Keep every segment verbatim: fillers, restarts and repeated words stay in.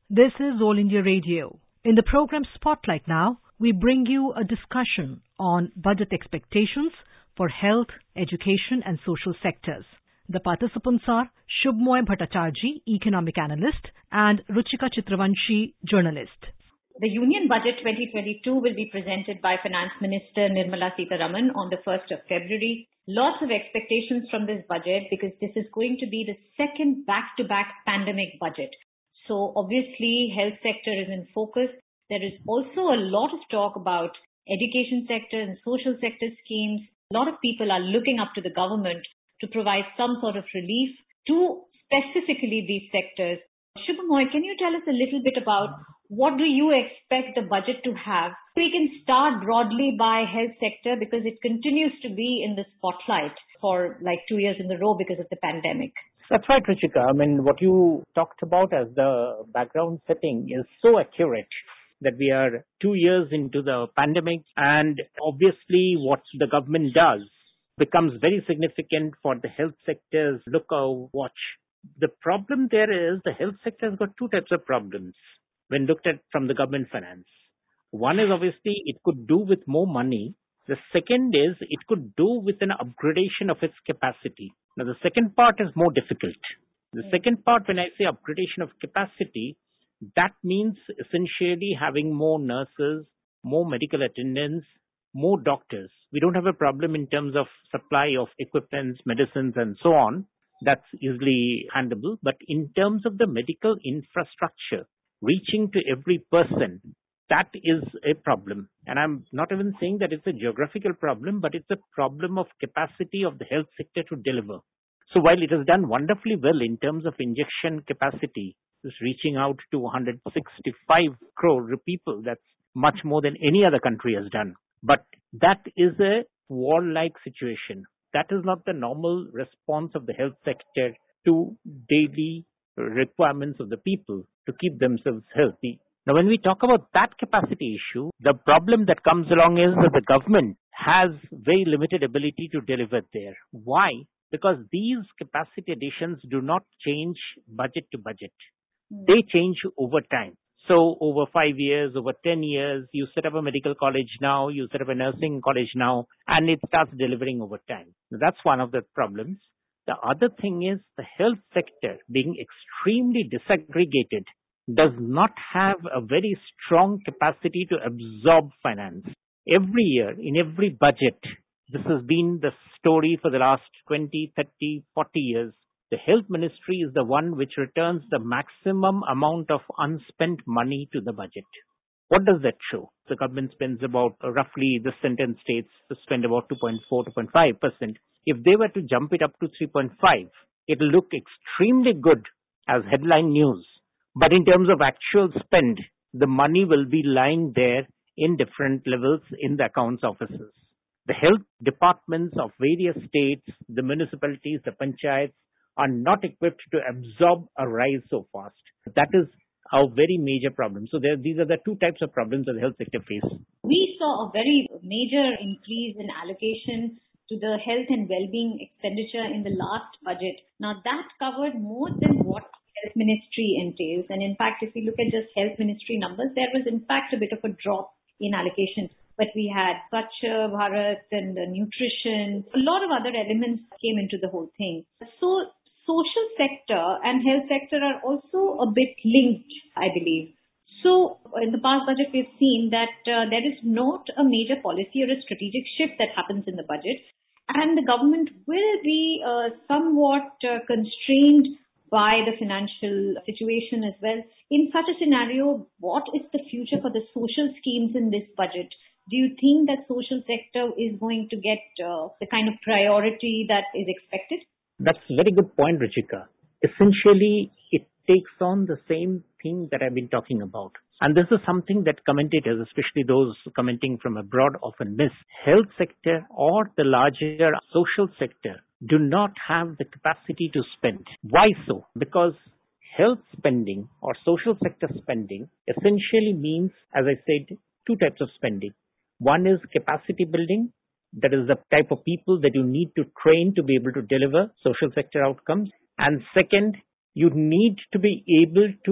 This is All India Radio. In the program Spotlight Now, we bring you a discussion on budget expectations for health, education and social sectors. The participants are Shubhmoy Bhattacharjee, economic analyst, and Ruchika Chitravanshi, journalist. The Union Budget twenty twenty-two will be presented by Finance Minister Nirmala Sitharaman on the first of February. Lots of expectations from this budget because this is going to be the second back-to-back pandemic budget. So obviously, health sector is in focus. There is also a lot of talk about education sector and social sector schemes. A lot of people are looking up to the government to provide some sort of relief to specifically these sectors. Shubhmoy, can you tell us a little bit about what do you expect the budget to have? We can start broadly by health sector because it continues to be in the spotlight for like two years in a row because of the pandemic. That's right, Ruchika. I mean, what you talked about as the background setting is so accurate that we are two years into the pandemic, and obviously what the government does becomes very significant for the health sector's look or watch. The problem there is the health sector has got two types of problems when looked at from the government finance. One is obviously it could do with more money. The second is it could do with an upgradation of its capacity. Now, the second part is more difficult. The second part, when I say upgradation of capacity, that means essentially having more nurses, more medical attendants, more doctors. We don't have a problem in terms of supply of equipments, medicines, and so on. That's easily handleable. But in terms of the medical infrastructure, reaching to every person, that is a problem. And I'm not even saying that it's a geographical problem, but it's a problem of capacity of the health sector to deliver. So while it has done wonderfully well in terms of injection capacity, it's reaching out to one hundred sixty-five crore people. That's much more than any other country has done. But that is a war-like situation. That is not the normal response of the health sector to daily requirements of the people to keep themselves healthy. Now, when we talk about that capacity issue, the problem that comes along is that the government has very limited ability to deliver there. Why? Because these capacity additions do not change budget to budget. They change over time. So over five years, over ten years, you set up a medical college now, you set up a nursing college now, and it starts delivering over time. Now, that's one of the problems. The other thing is the health sector being extremely disaggregated does not have a very strong capacity to absorb finance. Every year, in every budget, this has been the story for the last twenty, thirty, forty years. The health ministry is the one which returns the maximum amount of unspent money to the budget. What does that show? The government spends about, uh, roughly, the sentence states to spend about two point four, two point five percent. If they were to jump it up to three point five, it will look extremely good as headline news. But in terms of actual spend, the money will be lying there in different levels in the accounts offices. The health departments of various states, the municipalities, the panchayats are not equipped to absorb a rise so fast. That is a very major problem. So there, these are the two types of problems that the health sector faces. We saw a very major increase in allocation to the health and well-being expenditure in the last budget. Now that covered more than what health ministry entails. And in fact, if we look at just health ministry numbers, there was in fact a bit of a drop in allocation. But we had Swachh Bharat and the nutrition, a lot of other elements came into the whole thing. So social sector and health sector are also a bit linked, I believe. So in the past budget, we've seen that uh, there is not a major policy or a strategic shift that happens in the budget. And the government will be uh, somewhat uh, constrained by the financial situation as well. In such a scenario, what is the future for the social schemes in this budget? Do you think that social sector is going to get uh, the kind of priority that is expected? That's a very good point, Ruchika. Essentially, it takes on the same thing that I've been talking about. And this is something that commentators, especially those commenting from abroad, often miss. Health sector or the larger social sector do not have the capacity to spend. Why so? Because health spending or social sector spending essentially means, as I said, two types of spending. One is capacity building. That is the type of people that you need to train to be able to deliver social sector outcomes. And second, you need to be able to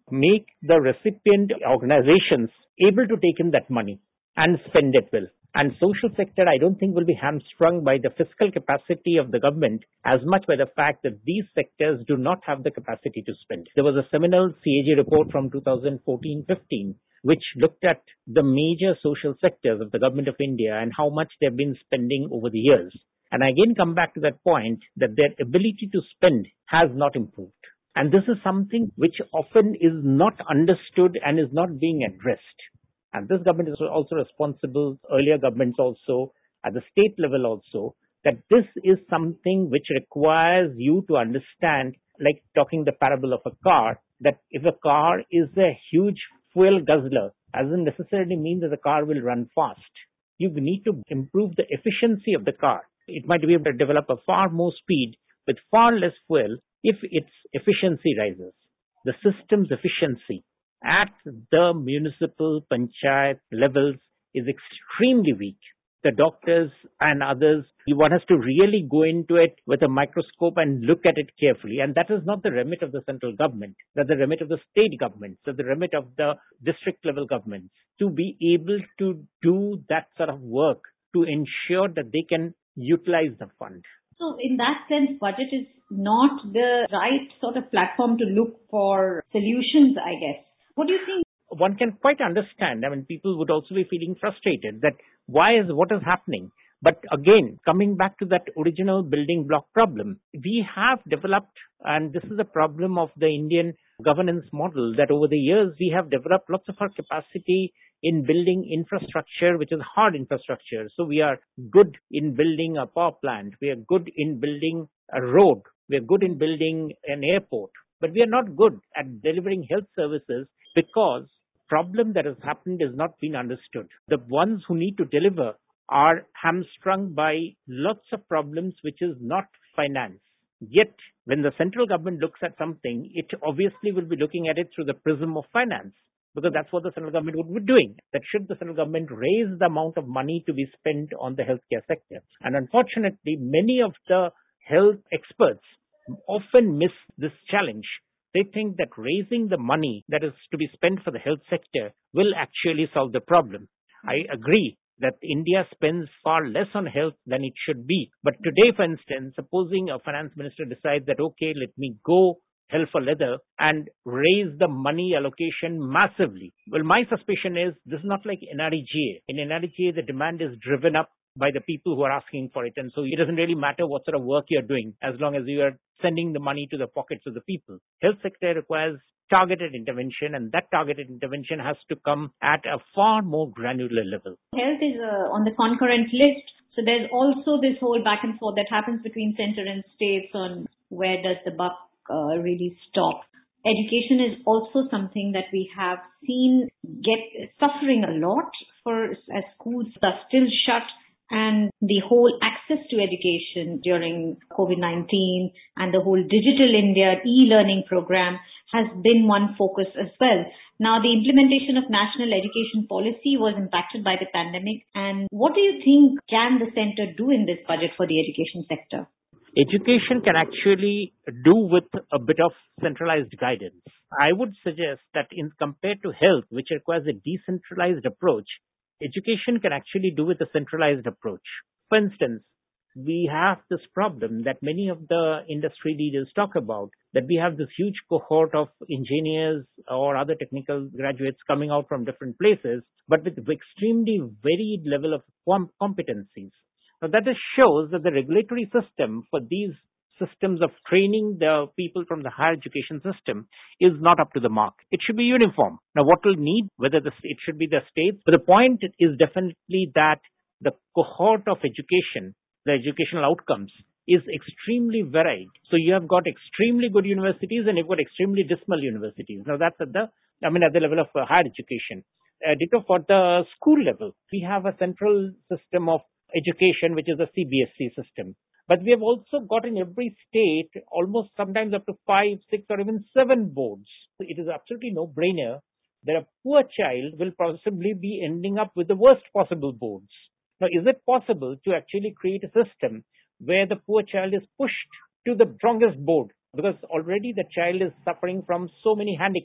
make the recipient organizations able to take in that money and spend it well. And social sector, I don't think will be hamstrung by the fiscal capacity of the government as much by the fact that these sectors do not have the capacity to spend. There was a seminal C A G report from two thousand fourteen fifteen which looked at the major social sectors of the government of India and how much they've been spending over the years. And I again come back to that point that their ability to spend has not improved. And this is something which often is not understood and is not being addressed. And this government is also responsible, earlier governments also, at the state level also, that this is something which requires you to understand, like talking the parable of a car, that if a car is a huge fuel guzzler, doesn't necessarily mean that the car will run fast. You need to improve the efficiency of the car. It might be able to develop a far more speed with far less fuel if its efficiency rises. The system's efficiency at the municipal panchayat levels is extremely weak. The doctors and others, one has to really go into it with a microscope and look at it carefully. And that is not the remit of the central government. That's the remit of the state governments. That's the remit of the district level governments to be able to do that sort of work to ensure that they can utilize the fund. So in that sense, budget is not the right sort of platform to look for solutions, I guess. What do you think? One can quite understand. I mean, people would also be feeling frustrated that why is what is happening? But again, coming back to that original building block problem, we have developed, and this is a problem of the Indian governance model, that over the years we have developed lots of our capacity in building infrastructure, which is hard infrastructure. So we are good in building a power plant. We are good in building a road. We are good in building an airport. But we are not good at delivering health services because problem that has happened is not being understood. The ones who need to deliver are hamstrung by lots of problems which is not finance. Yet, when the central government looks at something, it obviously will be looking at it through the prism of finance, because that's what the central government would be doing. That should the central government raise the amount of money to be spent on the healthcare sector. And unfortunately, many of the health experts often miss this challenge. They think that raising the money that is to be spent for the health sector will actually solve the problem. I agree that India spends far less on health than it should be. But today, for instance, supposing a finance minister decides that, okay, let me go hell for leather and raise the money allocation massively. Well, my suspicion is this is not like N R E G A. In N R E G A, the demand is driven up by the people who are asking for it. And so it doesn't really matter what sort of work you're doing as long as you are sending the money to the pockets of the people. Health sector requires targeted intervention, and that targeted intervention has to come at a far more granular level. Health is uh, on the concurrent list. So there's also this whole back and forth that happens between center and states on where does the buck uh, really stop. Education is also something that we have seen get suffering a lot for as schools are still shut. And the whole access to education during COVID nineteen and the whole Digital India e-learning program has been one focus as well. Now, the implementation of national education policy was impacted by the pandemic. And what do you think can the center do in this budget for the education sector? Education can actually do with a bit of centralized guidance. I would suggest that in compared to health, which requires a decentralized approach, education can actually do with a centralized approach. For instance, we have this problem that many of the industry leaders talk about, that we have this huge cohort of engineers or other technical graduates coming out from different places, but with extremely varied level of competencies. Now that just shows that the regulatory system for these systems of training the people from the higher education system is not up to the mark. It should be uniform. Now, what will need, whether the, it should be the states, but the point is definitely that the cohort of education, the educational outcomes, is extremely varied. So you have got extremely good universities and you've got extremely dismal universities. Now, that's at the, I mean, at the level of uh, higher education. Uh, ditto for the school level. We have a central system of education, which is a C B S E system. But we have also got in every state almost sometimes up to five, six, or even seven boards. It is absolutely no-brainer that a poor child will possibly be ending up with the worst possible boards. Now, is it possible to actually create a system where the poor child is pushed to the strongest board? Because already the child is suffering from so many handicaps.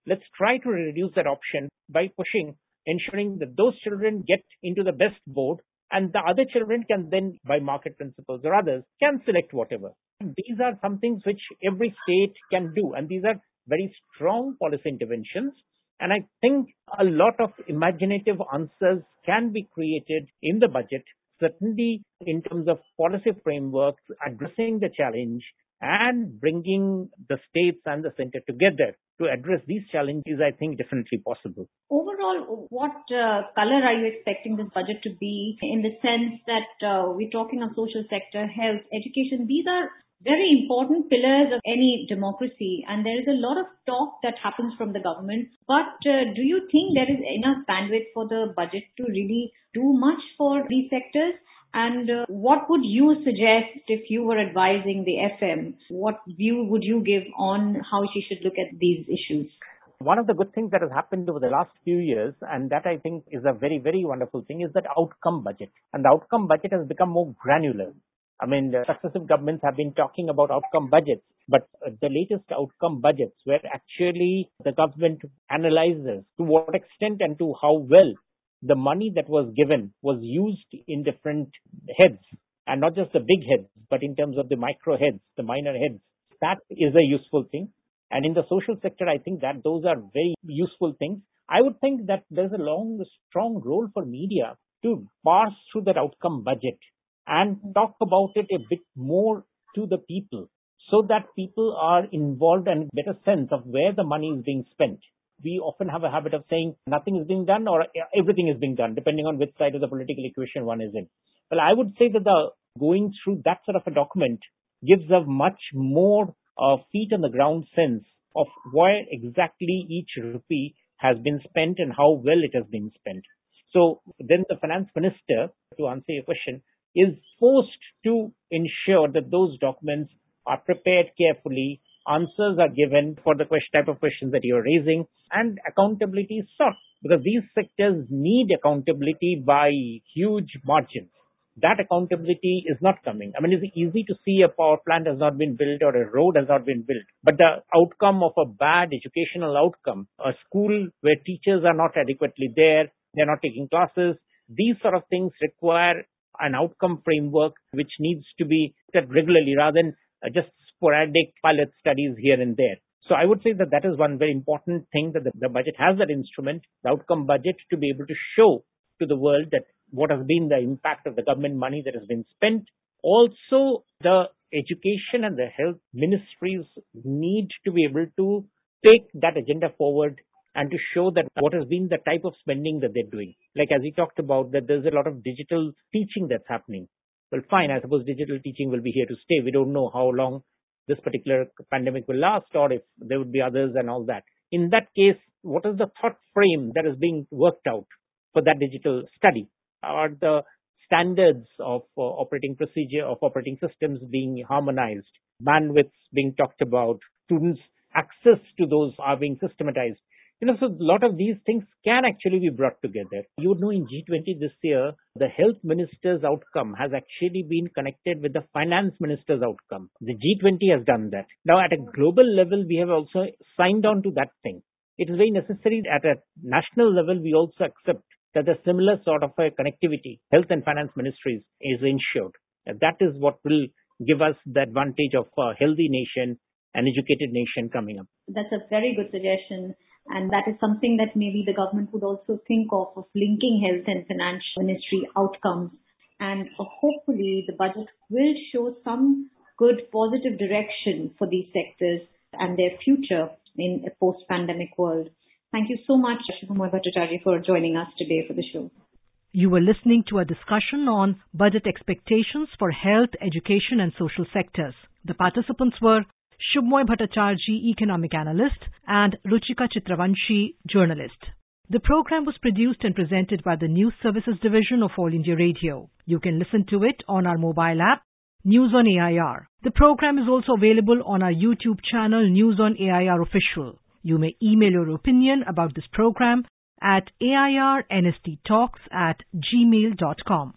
let's try to reduce that option by pushing, ensuring that those children get into the best board and the other children can then, by market principles or others, can select whatever. These are some things which every state can do, and these are very strong policy interventions. And I think a lot of imaginative answers can be created in the budget, certainly in terms of policy frameworks, addressing the challenge and bringing the states and the center together to address these challenges, I think definitely possible. Overall, what uh, color are you expecting this budget to be, in the sense that uh, we're talking of social sector, health, education? These are very important pillars of any democracy, and there is a lot of talk that happens from the government. But uh, do you think there is enough bandwidth for the budget to really do much for these sectors? And uh, what would you suggest if you were advising the F M? What view would you give on how she should look at these issues? One of the good things that has happened over the last few years, and that I think is a very, very wonderful thing, is that outcome budget. And the outcome budget has become more granular. I mean, the successive governments have been talking about outcome budgets, but the latest outcome budgets, where actually the government analyzes to what extent and to how well the money that was given was used in different heads, and not just the big heads, but in terms of the micro heads, the minor heads. That is a useful thing. And in the social sector, I think that those are very useful things. I would think that there's a long, strong role for media to parse through that outcome budget and talk about it a bit more to the people, so that people are involved and get a sense of where the money is being spent. We often have a habit of saying nothing is being done or everything is being done, depending on which side of the political equation one is in. Well, I would say that the going through that sort of a document gives a much more uh, feet on the ground sense of where exactly each rupee has been spent and how well it has been spent. So then the finance minister, to answer your question, is forced to ensure that those documents are prepared carefully, answers are given for the question, type of questions that you're raising, and accountability is sought, because these sectors need accountability by huge margins. That accountability is not coming. I mean, it's easy to see a power plant has not been built or a road has not been built, but the outcome of a bad educational outcome, a school where teachers are not adequately there, they're not taking classes, these sort of things require an outcome framework which needs to be set regularly rather than uh, just sporadic pilot studies here and there. So I would say that that is one very important thing, that the, the budget has that instrument, the outcome budget, to be able to show to the world that what has been the impact of the government money that has been spent. Also, the education and the health ministries need to be able to take that agenda forward and to show that what has been the type of spending that they're doing. Like as we talked about, that there's a lot of digital teaching that's happening. Well, fine, I suppose digital teaching will be here to stay. We don't know how long this particular pandemic will last, or if there would be others and all that. In that case, what is the thought frame that is being worked out for that digital study? Are the standards of uh, operating procedure, of operating systems being harmonized, bandwidths being talked about, students' access to those are being systematized? You know, so a lot of these things can actually be brought together. You would know in G twenty this year, the health minister's outcome has actually been connected with the finance minister's outcome. The G twenty has done that. Now, at a global level, we have also signed on to that thing. It is very necessary at a national level, we also accept that a similar sort of a connectivity, health and finance ministries, is ensured. And that is what will give us the advantage of a healthy nation, an educated nation coming up. That's a very good suggestion. And that is something that maybe the government would also think of, of linking health and finance ministry outcomes. And uh, hopefully the budget will show some good positive direction for these sectors and their future in a post-pandemic world. Thank you so much, Shubhamoy Bhattacharjee, for joining us today for the show. You were listening to a discussion on budget expectations for health, education and social sectors. The participants were Shubhamoy Bhattacharjee, economic analyst, and Ruchika Chitravanshi, journalist. The program was produced and presented by the News Services Division of All India Radio. You can listen to it on our mobile app, News on A I R. The program is also available on our YouTube channel, News on A I R Official. You may email your opinion about this program at airnsttalks at gmail dot com.